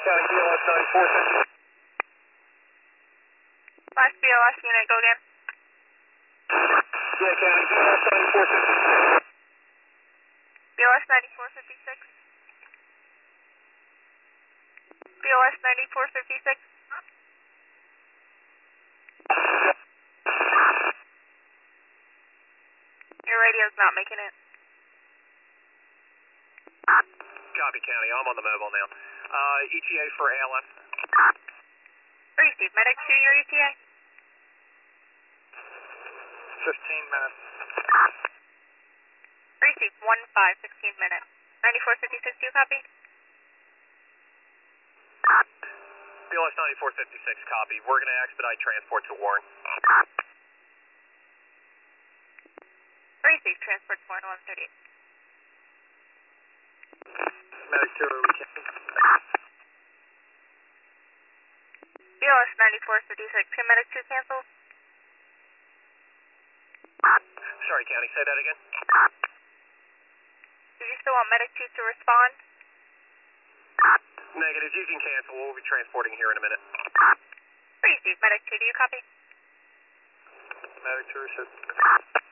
County, BLS 9450. Last BLS unit, go again. Yeah, County, BLS 9450. BLS 9456. BLS 9456. Your radio's not making it. Copy, County. I'm on the mobile now. ETA for ALS. Receive. Medic 2, your ETA? 15 minutes. Receive. 1-5, 15 minutes. 9456, do you copy? BLS 9456, copy. We're going to expedite transport to Warren. Receive. Transport to Warren 1138. Medic 2, we can. BLS 9456, can Medic 2 cancel? Sorry, County, say that again. Do you still want Medic 2 to respond? Negative, you can cancel. We'll be transporting here in a minute. Receive. Medic 2, do you copy? Medic 2, received.